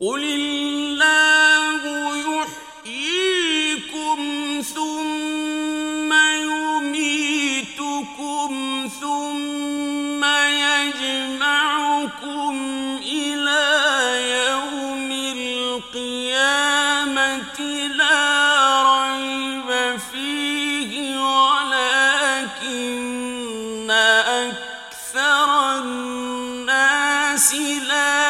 قُلِ اللَّهُ يُحْيِيكُمْ ثُمَّ يُمِيتُكُمْ ثُمَّ يَجْمَعُكُمْ إِلَى يَوْمِ الْقِيَامَةِ لَا رَيْبَ فِيهِ وَلَٰكِنَّ أَكْثَرَ النَّاسِ لَا